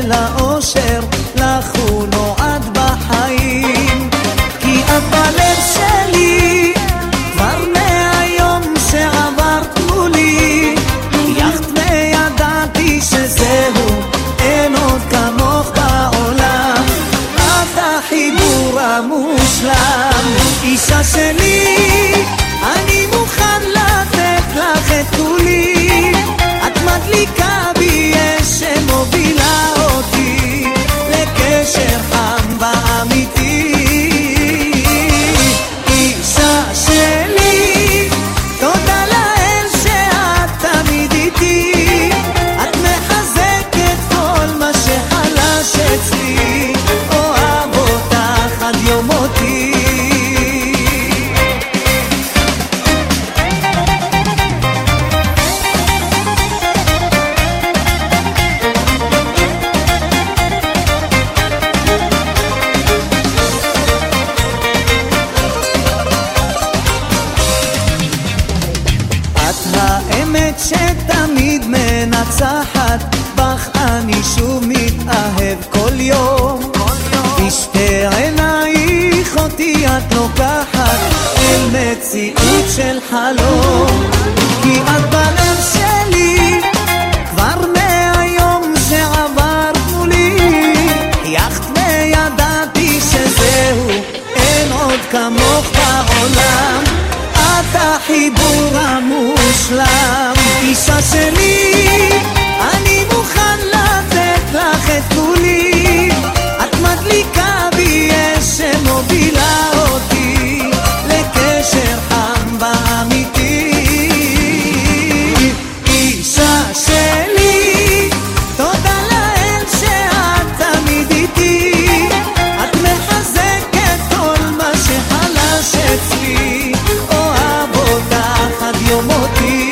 של האושר, לך הוא נועד בחיים. כי את בלב שלי כבר מהיום שעברת מולי, חייכת וידעתי שזהו, אין עוד כמוך בעולם. את החיבור המושלם, אישה שלי, אני מוכן לתת לך את כולי. את מדליקה בי אש שמובילה אותי לקשר חם ואמיתי. אישה שלי, תודה לאל שאת תמיד איתי. את מחזקת כל מה שחלש אצלי, אוהב אותך עד יום מותי. האמת שתמיד מנצחת, בך אני שוב מתאהב כל יום. בשתי עינייך אותי את לוקחת אל מציאות של חלום. כי את בלב שלי כבר מהיום שעברת מולי, חייכת וידעתי שזהו, אין עוד כמוך בעולם. את החיבור המושלם, אישה שלי, אני מוכן לתת לך את כולי. את מדליקה בי אש שמובילה אותי לקשר חם ואמיתי. אישה שלי, תודה לאל שאת תמיד איתי. את מחזקת כל מה שחלש אצלי, אוהב אותך עד יום מותי.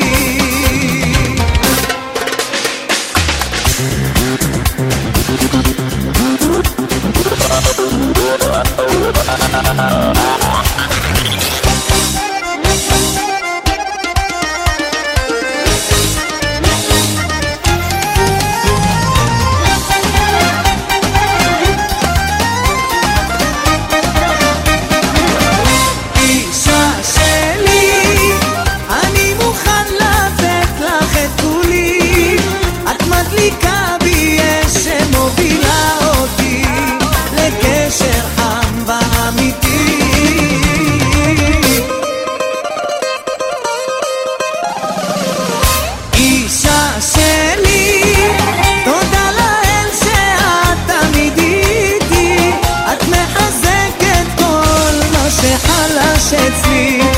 אישה שלי, אני מוכן לתת לך את כולי. את מדליקה בי אש שמובילה אותי לקשר חם ואמיתי. אישה שלי, תודה לאל שאת תמיד איתי. את מחזקת כל מה שחלש אצלי,